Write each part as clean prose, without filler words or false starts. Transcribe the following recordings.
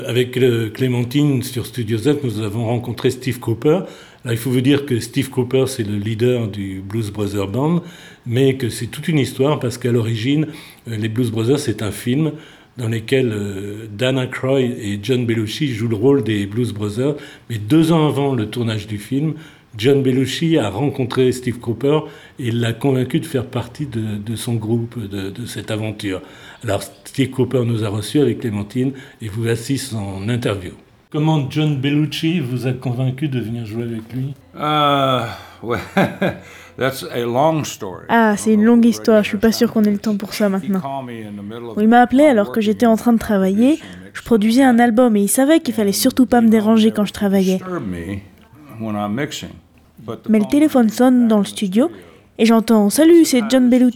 Avec Clémentine sur Studio Z, nous avons rencontré Steve Cropper. Là, il faut vous dire que Steve Cropper, c'est le leader du Blues Brothers Band, mais que c'est toute une histoire parce qu'à l'origine, les Blues Brothers, c'est un film dans lequel Dan Aykroyd et John Belushi jouent le rôle des Blues Brothers. Mais 2 ans avant le tournage du film, John Belushi a rencontré Steve Cropper et l'a convaincu de faire partie de son groupe, de cette aventure. Alors Steve Cropper nous a reçus avec Clémentine et vous voici son interview. Comment John Belushi vous a convaincu de venir jouer avec lui? Ah, c'est une longue histoire, je suis pas sûr qu'on ait le temps pour ça maintenant. Il m'a appelé alors que j'étais en train de travailler, je produisais un album et il savait qu'il fallait surtout pas me déranger quand je travaillais. Mais le téléphone sonne dans le studio et j'entends « Salut, c'est John Belushi ».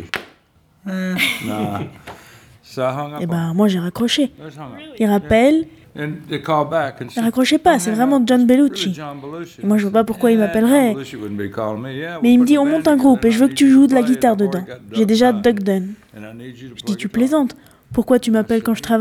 Et moi j'ai raccroché. Il rappelle, ne raccrochez pas, c'est vraiment John Belushi. Et moi je vois pas pourquoi il m'appellerait. Mais il me dit « On monte un groupe et je veux que tu joues de la guitare dedans. J'ai déjà Doug Dunn ». Je dis « Tu plaisantes, pourquoi tu m'appelles quand je travaille ?»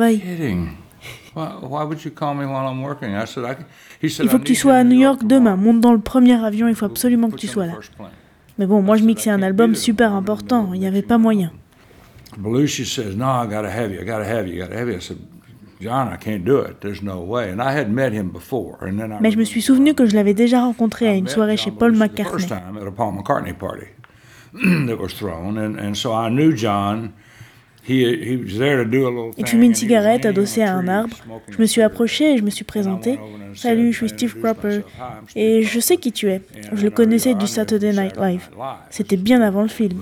Il faut que tu sois à New York demain, monte dans le premier avion, il faut absolument que tu sois là. Mais bon, moi je mixais un album super important, il n'y avait pas moyen. Belushi says, "No, I gotta have you. I gotta have you. I gotta have you." I said, "John, I can't do it. There's no way." And I had met him before. And then Mais je me suis souvenu que je l'avais déjà rencontré à une soirée chez Paul McCartney. First time at a Paul McCartney party that was thrown, and so I knew John. He was there to do a little thing. Il fumait une cigarette adossée à un arbre. Je me suis approché et je me suis présenté. Salut, je suis Steve Cropper. Et je sais qui tu es. Je le connaissais du Saturday Night Live. C'était bien avant le film.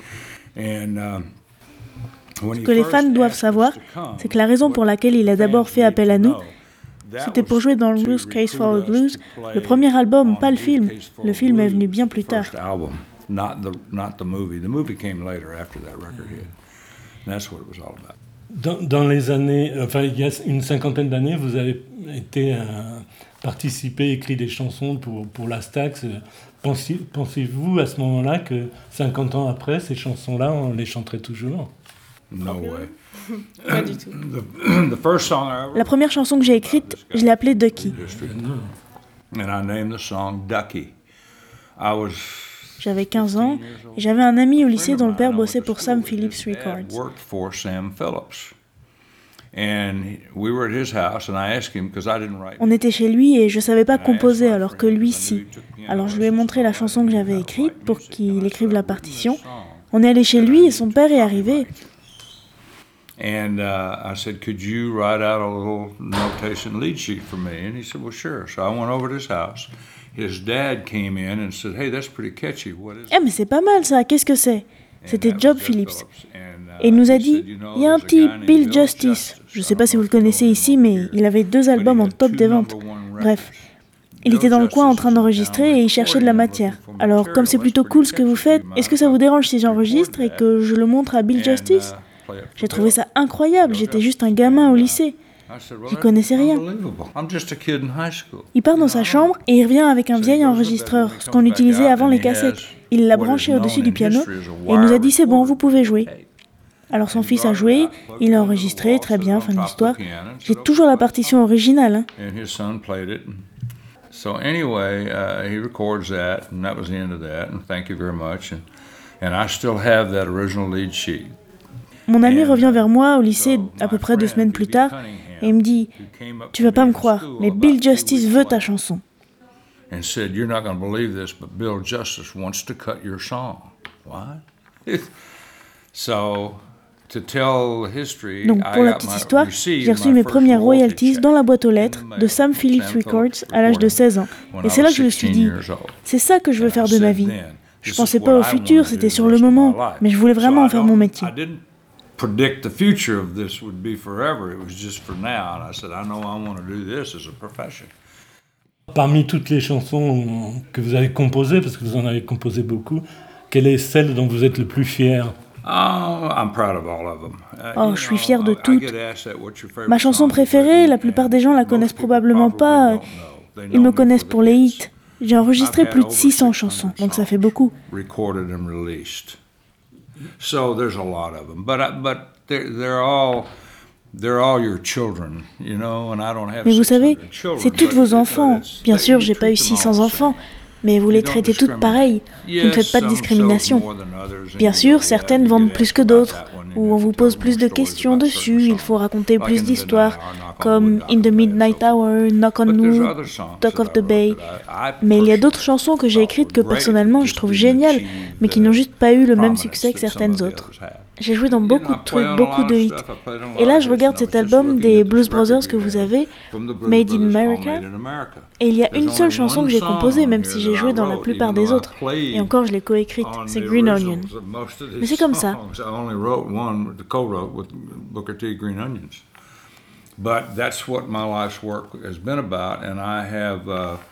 Ce que les fans doivent savoir, c'est que la raison pour laquelle il a d'abord fait appel à nous, c'était pour jouer dans le Blues Case for the Blues, le premier album, pas le film. Le film est venu bien plus tard. Dans les années, il y a une cinquantaine d'années, vous avez été participé, écrit des chansons pour la Stax. Pensez-vous à ce moment-là que 50 ans après, ces chansons-là, on les chanterait toujours? No way. Pas du tout. La première chanson que j'ai écrite, je l'ai appelée Ducky. And I named the song Ducky. J'avais 15 ans et j'avais un ami au lycée dont le père bossait pour Sam Phillips Records. On était chez lui et je savais pas composer alors que lui si. Alors je lui ai montré la chanson que j'avais écrite pour qu'il écrive la partition. On est allé chez lui et son père est arrivé. And I said, "Could you write out a little notation lead sheet for me?" And he said, "Well, sure." So I went over to his house. His dad came in and said, "Hey, that's pretty catchy. What is it?" Mais c'est pas mal ça, qu'est-ce que c'est? C'était Job Phillips. Et il nous a dit, il y a un petit Bill Justice. Je sais pas si vous le connaissez ici, mais il avait 2 albums en top des ventes. Bref, il était dans le coin en train d'enregistrer et il cherchait de la matière. Alors, comme c'est plutôt cool ce que vous faites, est-ce que ça vous dérange si j'enregistre et que je le montre à Bill Justice? J'ai trouvé ça incroyable, j'étais juste un gamin au lycée. J'y connaissais rien. Il part dans sa chambre et il revient avec un vieil enregistreur, ce qu'on utilisait avant les cassettes. Il l'a branché au-dessus du piano et il nous a dit « C'est bon, vous pouvez jouer ». Alors son fils a joué, il a enregistré, très bien, fin de l'histoire. J'ai toujours la partition originale. So anyway, he records that, and that was the end of that, and thank you very much. And I still have that original lead sheet. Mon ami revient vers moi au lycée à peu près 2 semaines plus tard et il me dit « Tu vas pas me croire, mais Bill Justice veut ta chanson. » And said, "You're not going to believe this, but Bill Justice wants to cut your song." What? So, to tell the history, Donc pour la petite histoire, j'ai reçu mes premières royalties dans la boîte aux lettres de Sam Phillips Records à l'âge de 16 ans. Et c'est là que je me suis dit « C'est ça que je veux faire de ma vie. » Je pensais pas au futur, c'était sur le moment, mais je voulais vraiment en faire mon métier. Predict the future of this would be forever. It was just for now. And I said, I know I want to do this as a profession. Parmi toutes les chansons que vous avez composées, parce que vous en avez composé beaucoup, quelle est celle dont vous êtes le plus fier? I'm proud of all of them. Je suis fier de toutes. Ma chanson préférée, la plupart des gens la connaissent probablement pas. Ils me connaissent pour les hits. J'ai enregistré plus de 600 chansons, donc ça fait beaucoup. Recorded and released. So there's a lot of them, but they're all Mais vous savez, c'est tous vos enfants. Bien sûr, j'ai pas eu 600 enfants, mais vous les traitez toutes pareilles. Vous ne faites pas de discrimination. Bien sûr, certaines vendent plus que d'autres, ou on vous pose plus de questions dessus, il faut raconter plus d'histoires, comme In the Midnight Hour, Knock on Wood, Dock of the Bay. Mais il y a d'autres chansons que j'ai écrites que personnellement je trouve géniales, mais qui n'ont juste pas eu le même succès que certaines autres. J'ai joué dans beaucoup de trucs, beaucoup de hits. Et là, je regarde cet album des Blues Brothers que vous avez, Made in America, et il y a une seule chanson que j'ai composée, même si j'ai joué dans la plupart des autres. Et encore, je l'ai coécrite, c'est Green Onion. Mais c'est comme ça. But that's what my life's work has been about, and I have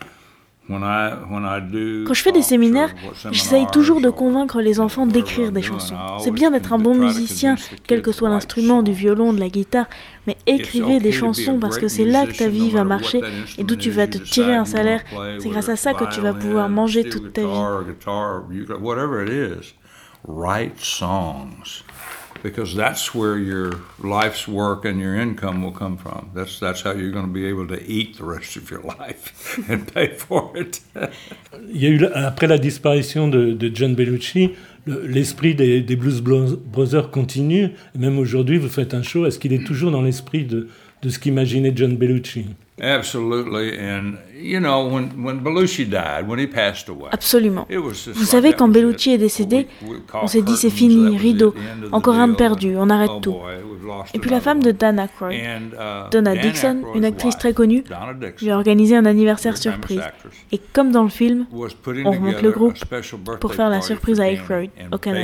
Quand je fais des séminaires, j'essaye toujours de convaincre les enfants d'écrire des chansons. C'est bien d'être un bon musicien, quel que soit l'instrument, du violon, de la guitare, mais écrivez des chansons parce que c'est là que ta vie va marcher et d'où tu vas te tirer un salaire. C'est grâce à ça que tu vas pouvoir manger toute ta vie. Write songs. Because that's where your life's work and your income will come from. That's how you're going to be able to eat the rest of your life and pay for it. Il y a eu, après la disparition de John Belushi, l'esprit des Blues Brothers continue. Même aujourd'hui, vous faites un show. Est-ce qu'il est toujours dans l'esprit de ce qu'imaginait John Belushi? Absolutely, and you know, when Belushi died, when he passed away. Absolument. Vous savez, quand Belushi est décédé, on s'est dit c'est fini, rideau, encore un de perdu, on arrête tout. Et puis la femme de Dan Aykroyd, Donna Dixon, une actrice très connue, lui a organisé un anniversaire surprise. Et comme dans le film, on remonte le groupe pour faire la surprise à Aykroyd au Canada.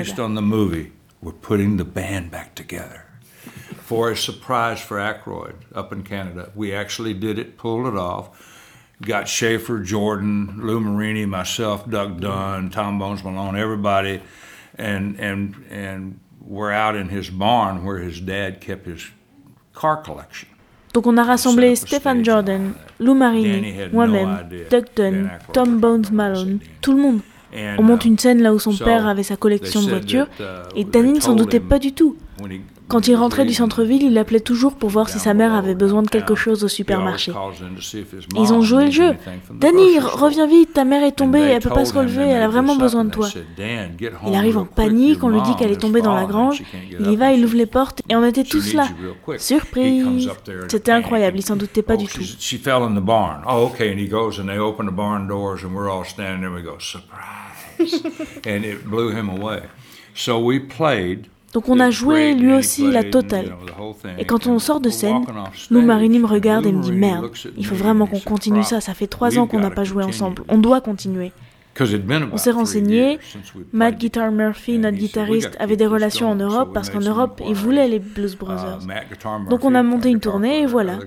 For a surprise for Aykroyd up in Canada. We actually did it, pulled it off. Got Schaefer, Jordan, Lou Marini, myself, Doug Dunn, Tom Bones Malone, everybody, and we're out in his barn where his dad kept his car collection. Donc on a rassemblé Stephen Jordan, Lou Marini, moi-même, Doug Dunn, Tom Bones Malone, tout le monde. On monte une scène là où son père avait sa collection de voitures, et Danny ne s'en doutait pas du tout. Quand il rentrait du centre-ville, il l'appelait toujours pour voir si sa mère avait besoin de quelque chose au supermarché. Ils ont joué le jeu. « Danny, reviens vite, ta mère est tombée, elle peut pas se relever, elle a vraiment besoin de toi. » Il arrive en panique, on lui dit qu'elle est tombée dans la grange, il y va, il ouvre les portes, et on était tous là. Surprise! C'était incroyable, il s'en doutait pas du tout. She fell in the barn. Oh, okay, and he goes and they open the barn doors and we're all standing there and we go, surprise! And it blew him away. So we played. Donc on a joué lui aussi la totale. Et quand on sort de scène, Lou Marini me regarde et me dit « Merde, il faut vraiment qu'on continue ça, ça fait 3 ans qu'on n'a pas joué ensemble, on doit continuer. » On s'est renseigné, Matt Guitar Murphy, notre guitariste, avait des relations en Europe parce qu'en Europe, il voulait les Blues Brothers. Donc on a monté une tournée et voilà.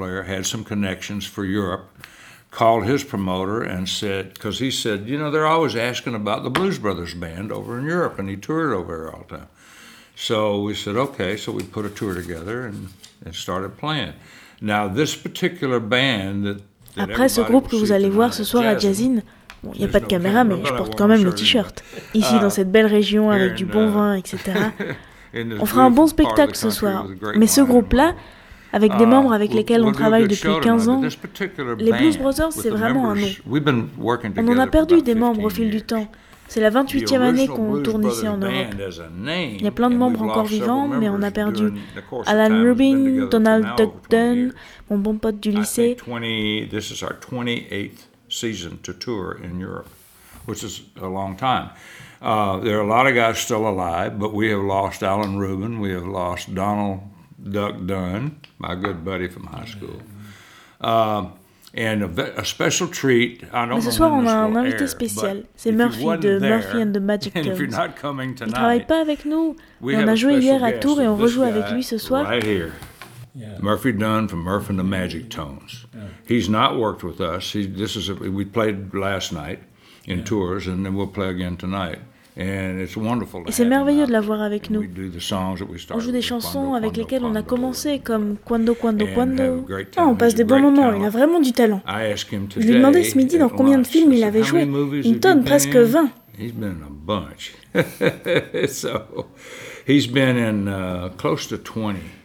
Called his promoter and said, because he said, you know, they're always asking about the Blues Brothers band over in Europe, and he toured over here all the time. So we said, okay, so we put a tour together and started playing. Now, this particular band Après ce groupe que vous allez voir ce soir à Jazzin, bon, il n'y a pas de caméra, mais je porte quand même le t-shirt. Ici, dans cette belle région, avec du bon vin, etc. On fera un bon spectacle ce soir. Mais ce groupe-là, avec des membres avec lesquels on travaille depuis 15 ans, les Blues Brothers, c'est vraiment un nom. On en a perdu des membres au fil du temps. C'est la 28e année qu'on tourne ici en Europe. Il y a plein de membres encore vivants, mais on a perdu Alan Rubin, Donald Duck Dunn, mon bon pote du lycée. This is our 28th season to tour in Europe, which is a long time. There are a lot of guys still alive, but we have lost Alan Rubin, we have lost Donald Duck Dunn, my good buddy from high school. And a special treat. Mais ce soir, on a un invité spécial. C'est Murphy de Murphy and the Magic Tones. Il ne travaille pas avec nous, mais on a joué hier à Tours et on rejoue avec lui ce soir. Right here. Yeah. Murphy Dunn from Murphy and the Magic Tones. He's not worked with us. We played last night in Tours, and then we'll play again tonight. Et c'est merveilleux de l'avoir avec nous. On joue des chansons avec lesquelles on a commencé, comme Quando, Quando, Quando. Ah, on passe des bons moments, il a vraiment du talent. Je lui ai demandé ce midi dans combien de films il avait joué. Une tonne, presque 20. He's been in a bunch. So, he's been in close to 20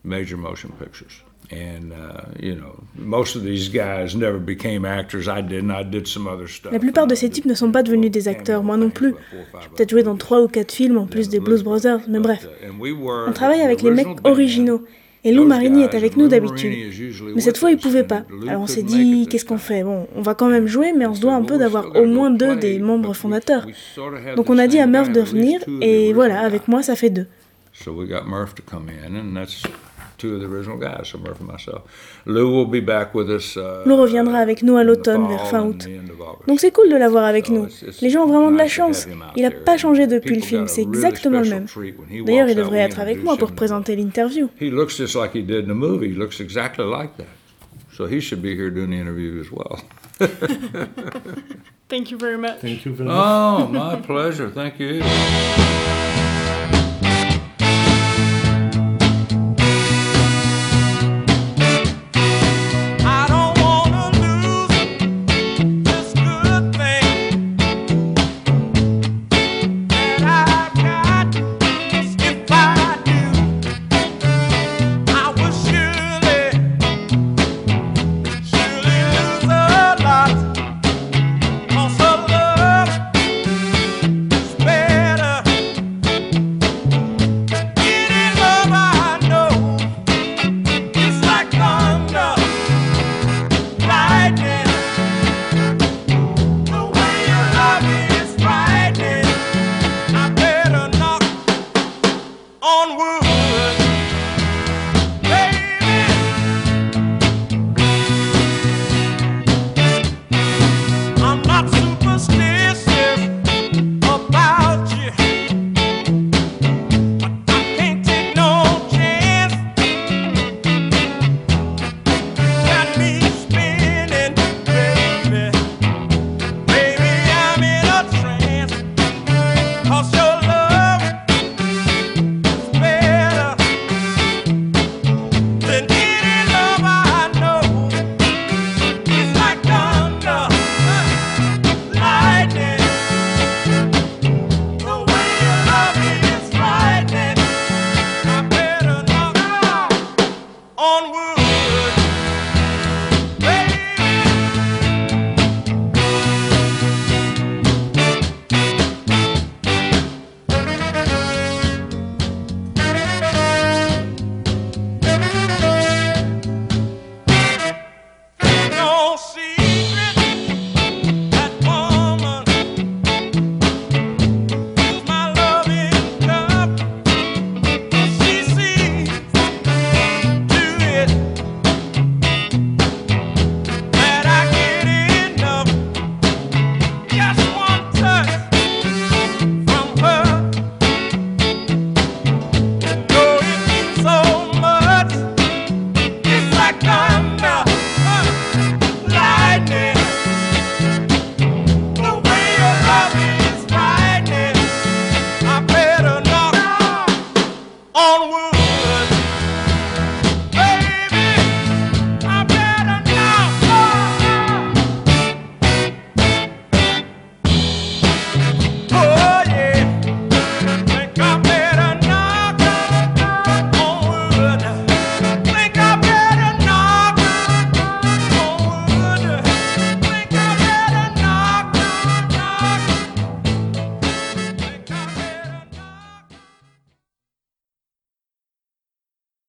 major motion pictures. And, most of these guys never became actors. I did some other stuff. La plupart de ces types ne sont pas devenus des acteurs, moi non plus. J'ai peut-être joué dans 3 ou 4 films en plus des Blues Brothers, mais bref. On travaille avec les mecs originaux. Et Lou Marini est avec nous d'habitude. Mais cette fois, il pouvait pas. Alors on s'est dit, qu'est-ce qu'on fait? Bon, on va quand même jouer, mais on se doit un peu d'avoir au moins 2 des membres fondateurs. Donc on a dit à Murph de venir, et voilà, avec moi, ça fait 2. So we got Murph to come in, and that's 2 of the original guys, so Murph and myself. Lou will be back with us. Lou reviendra avec nous à l'automne, vers fin août. Donc c'est cool de l'avoir avec nous. Les gens ont vraiment de la chance. Il n'a pas changé depuis le film, c'est exactement le même. D'ailleurs, il devrait être avec moi pour présenter l'interview. He looks just like he did in the movie. He looks exactly like that. So he should be here doing the interview as well. Thank you very much. Thank you very much. Oh, my pleasure. Thank you.